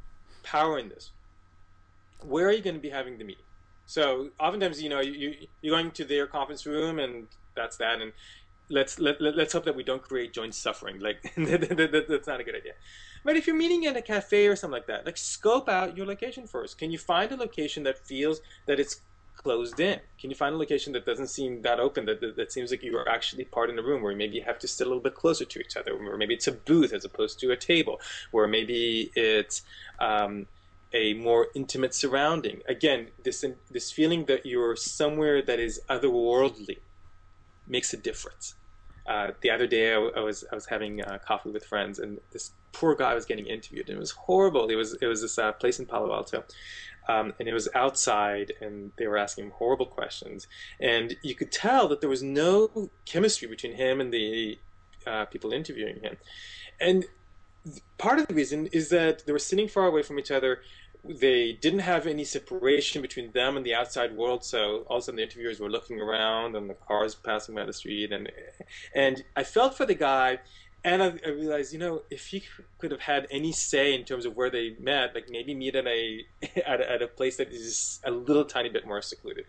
Speaker 2: power in this, where are you going to be having the meeting? So oftentimes, you know, you, you're going to their conference room, and that's that. And let's let, let, let's hope that we don't create joint suffering. Like that, that, that's not a good idea. But if you're meeting in a cafe or something like that, like scope out your location first. Can you find a location that feels that it's closed in? Can you find a location that doesn't seem that open, that, that, that seems like you are actually part in the room, where maybe you have to sit a little bit closer to each other, or maybe it's a booth as opposed to a table, where maybe it's um, a more intimate surrounding. Again, this this feeling that you're somewhere that is otherworldly makes a difference. Uh, the other day, I, I was I was having uh, coffee with friends, and this poor guy was getting interviewed, and it was horrible. It was it was this uh, place in Palo Alto, um, and it was outside, and they were asking him horrible questions, and you could tell that there was no chemistry between him and the uh, people interviewing him, and part of the reason is that they were sitting far away from each other. They didn't have any separation between them and the outside world, so all of a sudden the interviewers were looking around and the cars passing by the street, and and I felt for the guy, and I, I realized, you know, if he could have had any say in terms of where they met, like maybe meet at a at a, at a place that is a little tiny bit more secluded.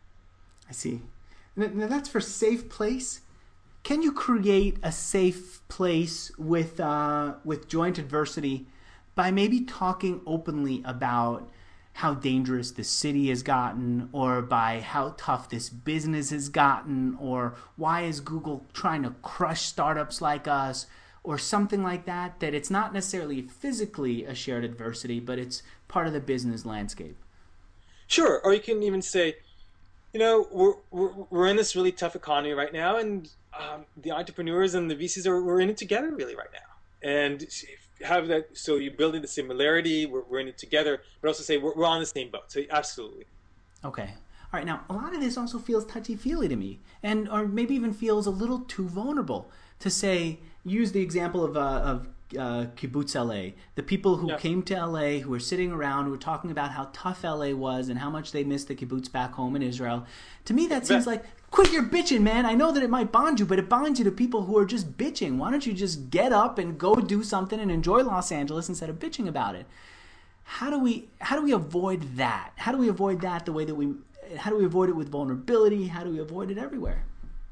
Speaker 1: I see. Now that's for safe place. Can you create a safe place with uh, with joint adversity by maybe talking openly about how dangerous the city has gotten, or by how tough this business has gotten, or why is Google trying to crush startups like us, or something like that, that it's not necessarily physically a shared adversity, but it's part of the business landscape?
Speaker 2: Sure. Or you can even say, you know, we're we're, we're in this really tough economy right now, and um, the entrepreneurs and the V Cs are we're in it together really right now. And have that, so you're building the similarity. We're, we're in it together, but also say we're, we're on the same boat. So absolutely.
Speaker 1: Okay. All right. Now, a lot of this also feels touchy-feely to me, and or maybe even feels a little too vulnerable to say. Use the example of uh, of uh, Kibbutz L A. The people who
Speaker 2: Yeah.
Speaker 1: came to L A, who were sitting around, who were talking about how tough L A was and how much they missed the kibbutz back home in Israel. To me, that seems
Speaker 2: But
Speaker 1: like, quit your bitching, man. I know that it might bond you, but it bonds you to people who are just bitching. Why don't you just get up and go do something and enjoy Los Angeles instead of bitching about it? How do we how do we avoid that? How do we avoid that the way that we? How do we avoid it with vulnerability? How do we avoid it everywhere?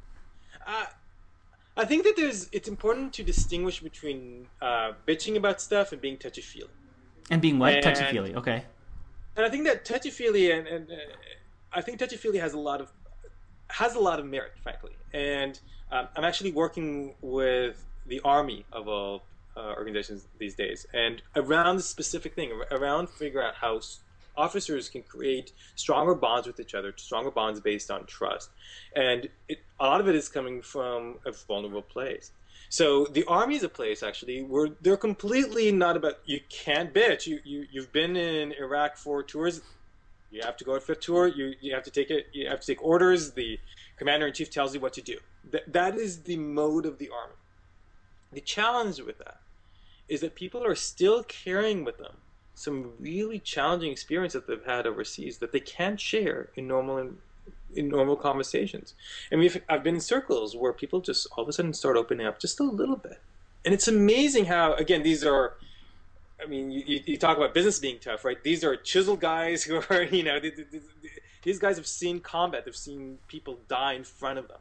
Speaker 2: uh, I think that there's it's important to distinguish between uh, bitching about stuff and being touchy feely.
Speaker 1: And being what? Touchy
Speaker 2: And
Speaker 1: feely. Okay.
Speaker 2: and I think that touchy feely and, and uh, I think touchy feely has a lot of has a lot of merit, frankly. And um, I'm actually working with the Army of all uh, organizations these days, and around this specific thing, around figuring out how officers can create stronger bonds with each other, stronger bonds based on trust. And it, a lot of it is coming from a vulnerable place. So the Army is a place actually where they're completely not about, you can't bitch. You, you, you've been in Iraq for tours. You have to go to fifth tour. You, you have to take it. You have to take orders. The commander in chief tells you what to do. That, that is the mode of the Army. The challenge with that is that people are still carrying with them some really challenging experience that they've had overseas that they can't share in normal in normal conversations. And we've I've been in circles where people just all of a sudden start opening up just a little bit, and it's amazing how, again, these are. I mean, you, you talk about business being tough, right? These are chiseled guys who are, you know, these guys have seen combat, they've seen people die in front of them.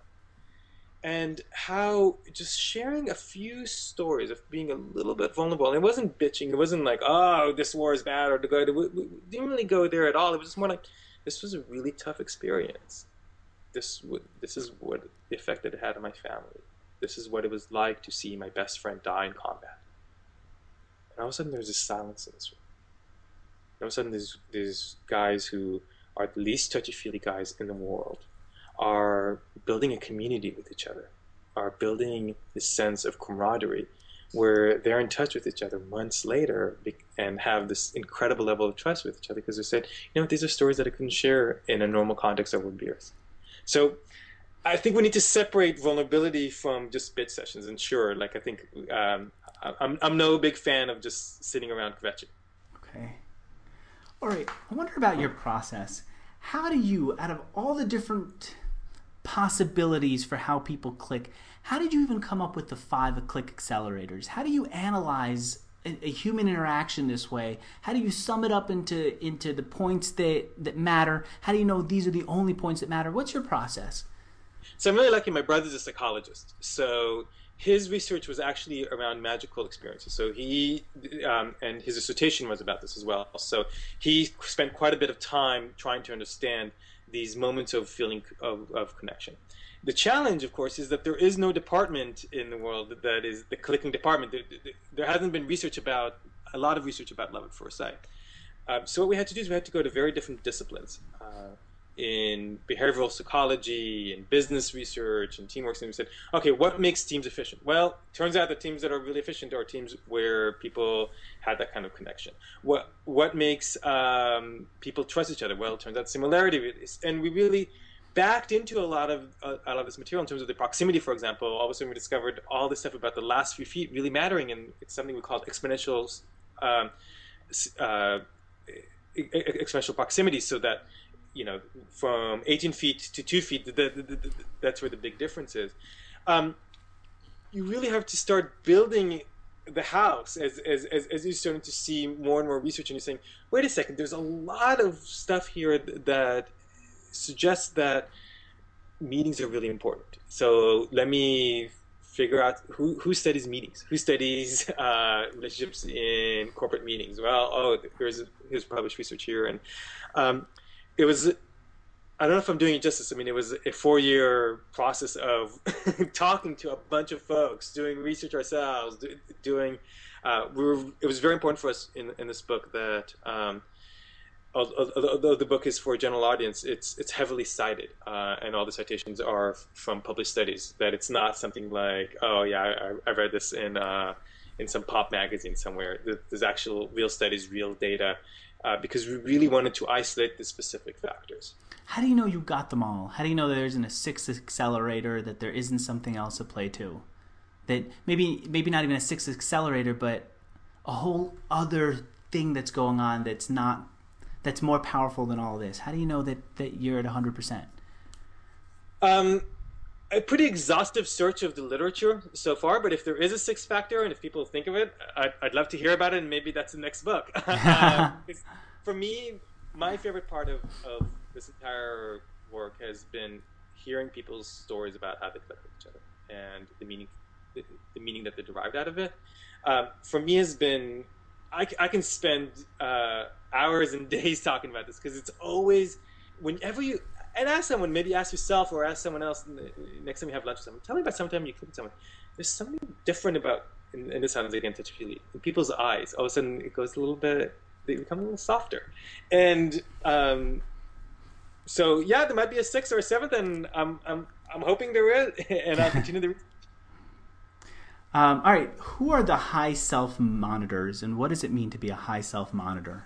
Speaker 2: And how just sharing a few stories of being a little bit vulnerable. And it wasn't bitching. It wasn't like, oh, this war is bad or the good. We, we didn't really go there at all. It was just more like, this was a really tough experience. This would, this is what the effect that it had on my family. This is what it was like to see my best friend die in combat. And all of a sudden, there's this silence in this room. And all of a sudden, there's, there's guys who are the least touchy-feely guys in the world are building a community with each other, are building this sense of camaraderie where they're in touch with each other months later and have this incredible level of trust with each other because they said, you know, these are stories that I couldn't share in a normal context over beers. So I think we need to separate vulnerability from just bit sessions. And sure, like I think um, I'm, I'm no big fan of just sitting around kvetching.
Speaker 1: Okay. All right. I wonder about your process. How do you, out of all the different possibilities for how people click, how did you even come up with the five click accelerators? How do you analyze a, a human interaction this way? How do you sum it up into into the points that that matter? How do you know these are the only points that matter? What's your process?
Speaker 2: So I'm really lucky. My brother's a psychologist, so his research was actually around magical experiences. So he um, and his dissertation was about this as well. So he spent quite a bit of time trying to understand these moments of feeling of, of connection. The challenge, of course, is that there is no department in the world that is the clicking department. There, there hasn't been research about, a lot of research about love at first sight. Um, so what we had to do is we had to go to very different disciplines. Uh, in behavioral psychology, in business research, and teamwork, and we said, okay, what makes teams efficient? Well, turns out the teams that are really efficient are teams where people had that kind of connection. What what makes um, people trust each other? Well, it turns out similarity. And we really backed into a lot of uh, a lot of this material in terms of the proximity, for example. All of a sudden, we discovered all this stuff about the last few feet really mattering, and it's something we call exponential um, uh, exponential proximity, so that, you know, from eighteen feet to two feet, the, the, the, the, that's where the big difference is. Um, you really have to start building the house as, as, as, as you're starting to see more and more research, and you're saying, wait a second, there's a lot of stuff here that suggests that meetings are really important. So let me figure out who, who studies meetings, who studies uh, relationships in corporate meetings. Well, oh, here's, here's published research here. And um, it was I don't know if I'm doing it justice. I mean, it was a four-year process of talking to a bunch of folks, doing research ourselves, do, doing. Uh, we were, it was very important for us in in this book that um, although the book is for a general audience, it's it's heavily cited, uh, and all the citations are from published studies. That it's not something like, oh yeah, I, I read this in uh, in some pop magazine somewhere. There's actual real studies, real data, uh, because we really wanted to isolate the specific factors.
Speaker 1: How do you know you got them all? How do you know there isn't a sixth accelerator, that there isn't something else at play too? That maybe maybe not even a sixth accelerator, but a whole other thing that's going on that's not that's more powerful than all this. How do you know that, that you're at one hundred percent?
Speaker 2: Um, a pretty exhaustive search of the literature so far, but if there is a sixth factor and if people think of it, I'd, I'd love to hear about it, and maybe that's the next book. um, for me, my favorite part of, of this entire work has been hearing people's stories about how they click with each other and the meaning, the, the meaning that they derived out of it. Um, for me, has been I, I can spend uh, hours and days talking about this, because it's always, whenever you and ask someone, maybe ask yourself or ask someone else next time you have lunch with someone, tell me about sometime you click with someone. There's something different about, and, and this sounds again touch feely, in people's eyes. All of a sudden, it goes a little bit, they become a little softer, and. Um, So yeah, there might be a sixth or a seventh, and I'm I'm I'm hoping there is, and I'll continue the.
Speaker 1: Um, all right, who are the high self monitors, and what does it mean to be a high self monitor?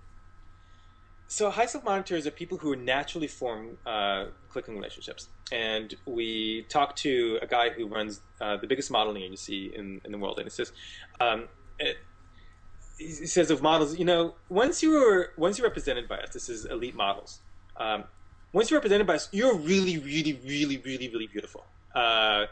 Speaker 2: So high self monitors are people who naturally form uh, clicking relationships, and we talked to a guy who runs uh, the biggest modeling agency in in the world, and it says. Um, it, he says of models, you know, once you're once you're represented by us, this is elite models. Um, once you're represented by us, you're really, really, really, really, really beautiful. Uh,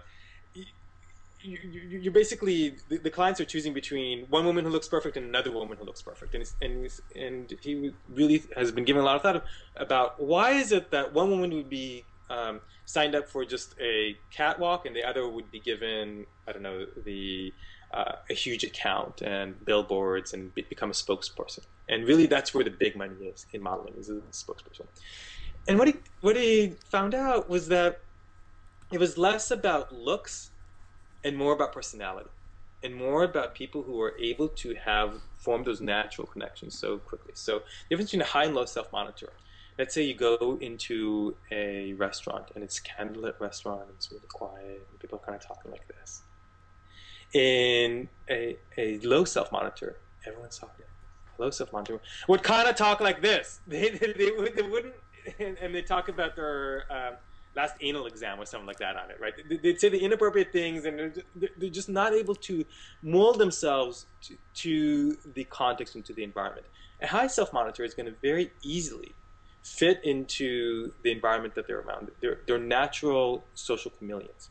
Speaker 2: you, you, you're basically the, the clients are choosing between one woman who looks perfect and another woman who looks perfect, and it's, and it's, and he really has been given a lot of thought about why is it that one woman would be um, signed up for just a catwalk and the other would be given, I don't know, the uh, a huge account and billboards and be, become a spokesperson. And really, that's where the big money is in modeling, is a spokesperson. And what he what he found out was that it was less about looks and more about personality, and more about people who are able to have formed those natural connections so quickly. So the difference between a high and low self-monitor. Let's say you go into a restaurant and it's a candlelit restaurant and it's really quiet and people are kind of talking like this. In a, a low self-monitor, everyone's talking. Low self-monitor would kind of talk like this. They, they, they, would, they wouldn't, and, and they talk about their um, last anal exam or something like that on it, right? They, they'd say the inappropriate things, and they're, they're just not able to mold themselves to, to the context and to the environment. A high self-monitor is going to very easily fit into the environment that they're around. They're, they're natural social chameleons.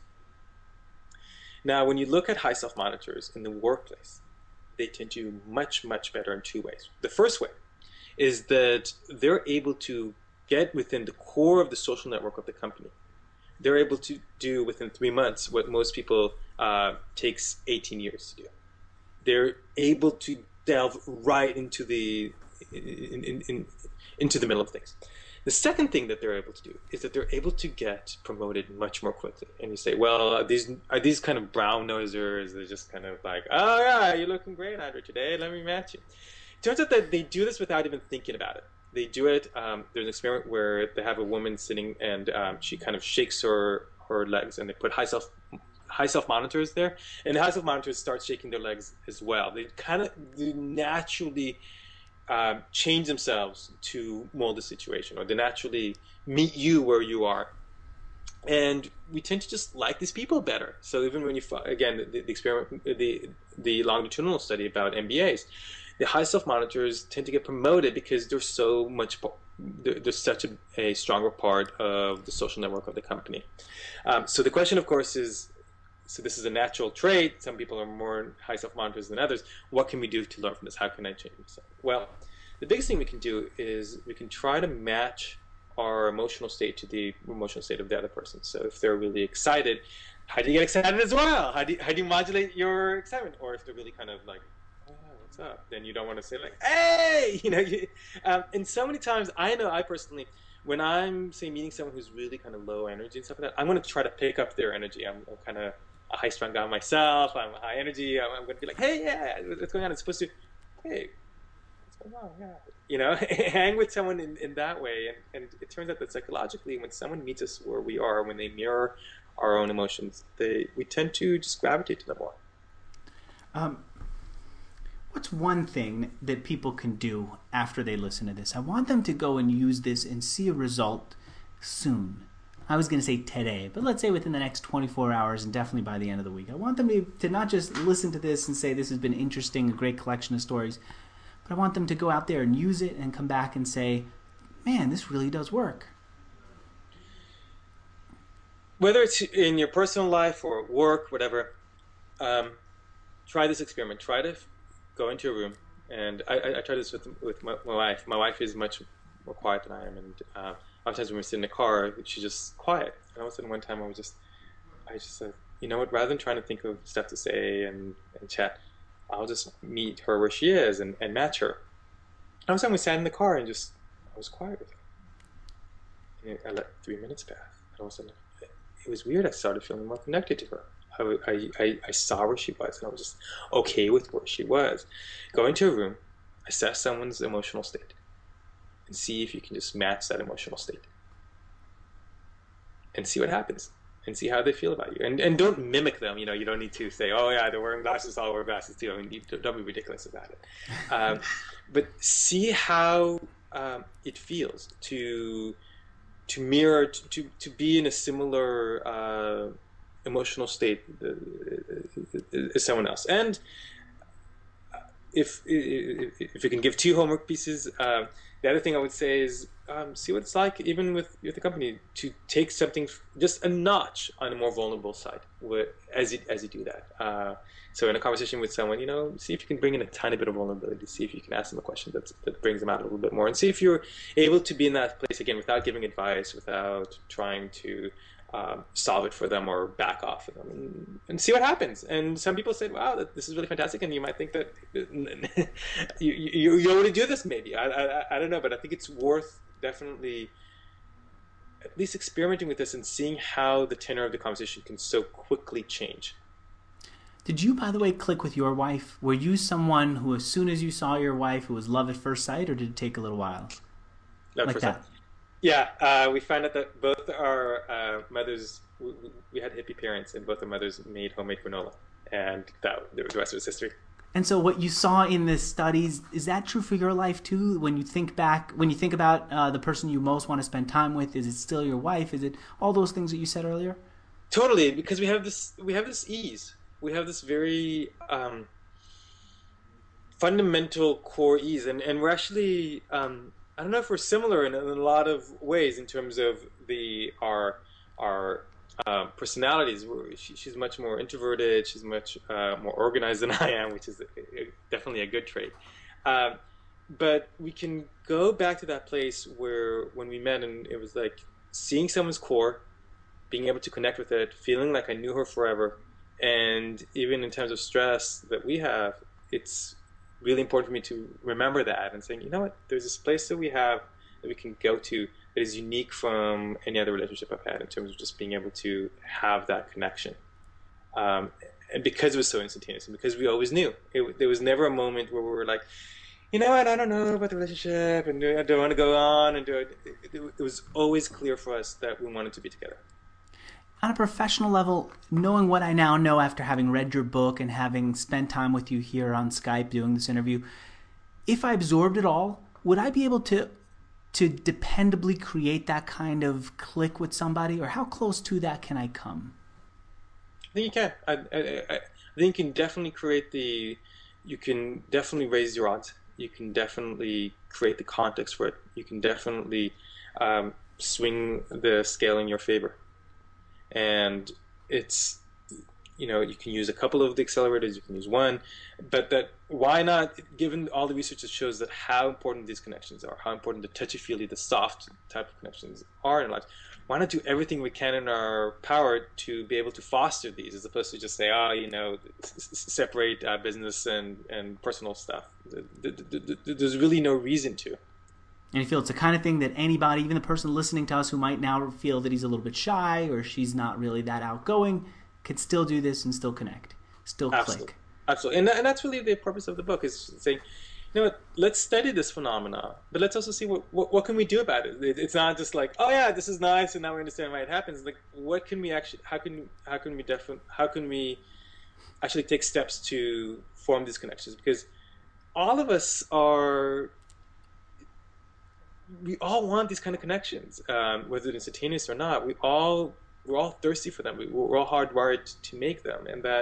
Speaker 2: Now, when you look at high self-monitors in the workplace, they tend to do much, much better in two ways. The first way is that they're able to get within the core of the social network of the company. They're able to do within three months what most people uh, takes eighteen years to do. They're able to delve right into the in, in, in, into the middle of things. The second thing that they're able to do is that they're able to get promoted much more quickly. And you say, well, are these are these kind of brown nosers? They're just kind of like, oh yeah, you're looking great, Andrew, today. Let me match you. It turns out that they do this without even thinking about it. They do it. Um, there's an experiment where they have a woman sitting and um, she kind of shakes her her legs, and they put high self high self monitors there, and the high self monitors start shaking their legs as well. They kind of they naturally. Uh, change themselves to mold the situation, or they naturally meet you where you are. And we tend to just like these people better. So even when you, again, the, the experiment, the the longitudinal study about M B As, the high self monitors tend to get promoted because they're so much, they're, they're such a, a stronger part of the social network of the company. Um, so the question, of course, is, so this is a natural trait. Some people are more high self-monitors than others. What can we do to learn from this? How can I change myself? Well, the biggest thing we can do is we can try to match our emotional state to the emotional state of the other person. So if they're really excited, how do you get excited as well? How do you, how do you modulate your excitement? Or if they're really kind of like, oh, what's up? Then you don't want to say like, hey, you know. You, um, and so many times, I know I personally, when I'm say meeting someone who's really kind of low energy and stuff like that, I'm going to try to pick up their energy. I'm, I'm kind of a high strung guy myself. I'm high energy. I'm, I'm going to be like, hey, yeah, what's going on? It's supposed to, hey, what's going on? Yeah, you know, hang with someone in, in that way. And, and it turns out that psychologically, when someone meets us where we are, when they mirror our own emotions, they we tend to just gravitate to them more.
Speaker 1: Um, what's one thing that people can do after they listen to this? I want them to go and use this and see a result soon. I was going to say today, but let's say within the next twenty-four hours and definitely by the end of the week. I want them to, to not just listen to this and say this has been interesting, a great collection of stories, but I want them to go out there and use it and come back and say, man, this really does work.
Speaker 2: Whether it's in your personal life or work, whatever, um, try this experiment. Try to go into a room, and I, I, I try this with with my, my wife. My wife is much more quiet than I am, and uh, sometimes when we sit in the car, she's just quiet. And all of a sudden, one time, I was just, I just said, you know what? Rather than trying to think of stuff to say and, and chat, I'll just meet her where she is and, and match her. And all of a sudden, we sat in the car and just, I was quiet with her. And I let three minutes pass. And all of a sudden, it was weird. I started feeling more connected to her. I, I, I saw where she was, and I was just okay with where she was. Go into a room, assess someone's emotional state, and see if you can just match that emotional state. And see what happens, and see how they feel about you. And and don't mimic them. You know, you don't need to say, oh yeah, they're wearing glasses, I'll wear glasses too. I mean, you don't be ridiculous about it. Um, but see how um, it feels to to mirror, to, to be in a similar uh, emotional state as someone else. And if if you can give two homework pieces, uh, the other thing I would say is um, see what it's like, even with, with the company, to take something just a notch on a more vulnerable side as you, as you do that. Uh, so in a conversation with someone, you know, see if you can bring in a tiny bit of vulnerability, see if you can ask them a question that's, that brings them out a little bit more, and see if you're able to be in that place again without giving advice, without trying to um, solve it for them or back off of them, and, and see what happens. And some people say, wow, this is really fantastic, and you might think that you, you, you already do this maybe. I, I, I don't know, but I think it's worth definitely at least experimenting with this and seeing how the tenor of the conversation can so quickly change.
Speaker 1: Did you, by the way, click with your wife? Were you someone who, as soon as you saw your wife, who was love at first sight, or did it take a little while?
Speaker 2: Love
Speaker 1: like
Speaker 2: first
Speaker 1: that?
Speaker 2: Sight. Yeah, uh, we found out that both our uh, mothers, we, we had hippie parents, and both our mothers made homemade granola, and that the rest was history.
Speaker 1: And so what you saw in the studies, is that true for your life too? When you think back, when you think about uh, the person you most want to spend time with, is it still your wife? Is it all those things that you said earlier?
Speaker 2: Totally, because we have this, we have this ease. We have this very um, fundamental core ease, and, and we're actually, um, I don't know if we're similar in, in a lot of ways in terms of the our our uh, personalities. We're, she, she's much more introverted. She's much uh, more organized than I am, which is a, a, definitely a good trait. Uh, but we can go back to that place where when we met, and it was like seeing someone's core, being able to connect with it, feeling like I knew her forever. And even in terms of stress that we have, it's really important for me to remember that and saying, you know what, there's this place that we have that we can go to that is unique from any other relationship I've had in terms of just being able to have that connection. Um, and because it was so instantaneous, and because we always knew, it, there was never a moment where we were like, you know what, I don't know about the relationship and I don't want to go on and do it. It, it. It was always clear for us that we wanted to be together.
Speaker 1: On a professional level, knowing what I now know after having read your book and having spent time with you here on Skype doing this interview, if I absorbed it all, would I be able to to dependably create that kind of click with somebody, or how close to that can I come?
Speaker 2: I think you can. I, I, I think you can definitely create the, you can definitely raise your odds. You can definitely create the context for it. You can definitely um, swing the scale in your favor. And it's, you know, you can use a couple of the accelerators, you can use one, but that why not, given all the research that shows that how important these connections are, how important the touchy-feely, the soft type of connections are in life, why not do everything we can in our power to be able to foster these, as opposed to just say, oh, you know, separate uh, business and, and personal stuff. There's really no reason to.
Speaker 1: And you feel it's the kind of thing that anybody, even the person listening to us who might now feel that he's a little bit shy or she's not really that outgoing, could still do this and still connect, still
Speaker 2: Absolutely.
Speaker 1: click.
Speaker 2: Absolutely. And, and that's really the purpose of the book, is saying, you know what, let's study this phenomena, but let's also see what, what, what can we do about it. it. It's not just like, oh yeah, this is nice, and now we understand why it happens. Like, what can we actually, how can, how can we definitely, how can we actually take steps to form these connections? Because all of us are, we all want these kind of connections, um, whether it's instantaneous or not. We all, we're all thirsty for them. We, we're all hardwired to make them, and that,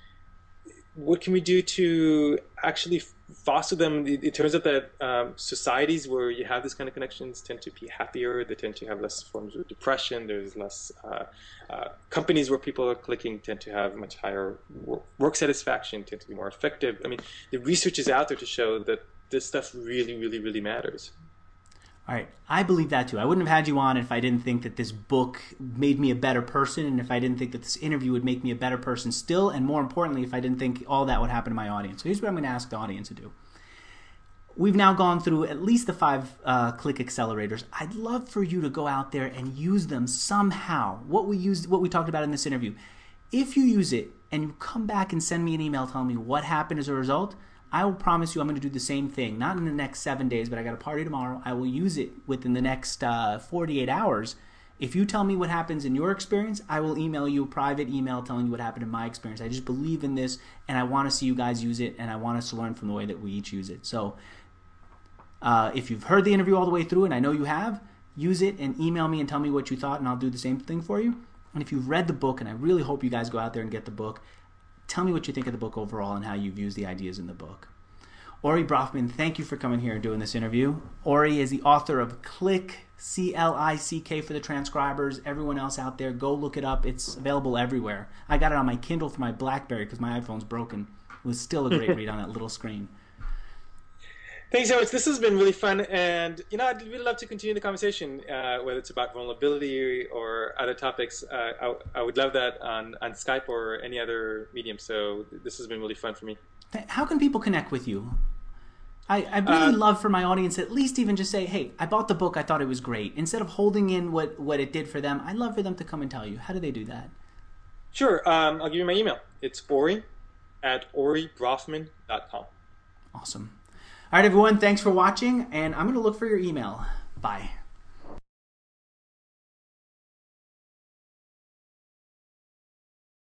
Speaker 2: what can we do to actually foster them? It turns out that um, societies where you have this kind of connections tend to be happier. They tend to have less forms of depression. There's less uh, uh, companies where people are clicking tend to have much higher work, work satisfaction, tend to be more effective. I mean, the research is out there to show that this stuff really, really, really matters.
Speaker 1: All right, I believe that too. I wouldn't have had you on if I didn't think that this book made me a better person, and if I didn't think that this interview would make me a better person still, and more importantly, if I didn't think all that would happen to my audience. So here's what I'm going to ask the audience to do. We've now gone through at least the five uh, click accelerators. I'd love for you to go out there and use them somehow. What we used, what we talked about in this interview. If you use it and you come back and send me an email telling me what happened as a result, I will promise you I'm going to do the same thing. Not in the next seven days, but I got a party tomorrow. I will use it within the next uh, forty-eight hours. If you tell me what happens in your experience, I will email you a private email telling you what happened in my experience. I just believe in this, and I want to see you guys use it, and I want us to learn from the way that we each use it. So uh, if you've heard the interview all the way through, and I know you have, use it and email me and tell me what you thought, and I'll do the same thing for you. And if you've read the book, and I really hope you guys go out there and get the book, tell me what you think of the book overall and how you've used the ideas in the book. Ori Brafman, thank you for coming here and doing this interview. Ori is the author of Click, C L I C K for the transcribers. Everyone else out there, go look it up. It's available everywhere. I got it on my Kindle for my BlackBerry because my iPhone's broken. It was still a great read on that little screen.
Speaker 2: Thanks so much. This has been really fun, and you know, I'd really love to continue the conversation, uh, whether it's about vulnerability or other topics. Uh, I, I would love that on, on Skype or any other medium. So this has been really fun for me.
Speaker 1: How can people connect with you? I, I really uh, love for my audience at least even just say, hey, I bought the book, I thought it was great. Instead of holding in what, what it did for them, I'd love for them to come and tell you. How do they do that?
Speaker 2: Sure. Um, I'll give you my email. It's Ori at ori brafman dot com.
Speaker 1: Awesome. All right, everyone, thanks for watching, and I'm going to look for your email. Bye.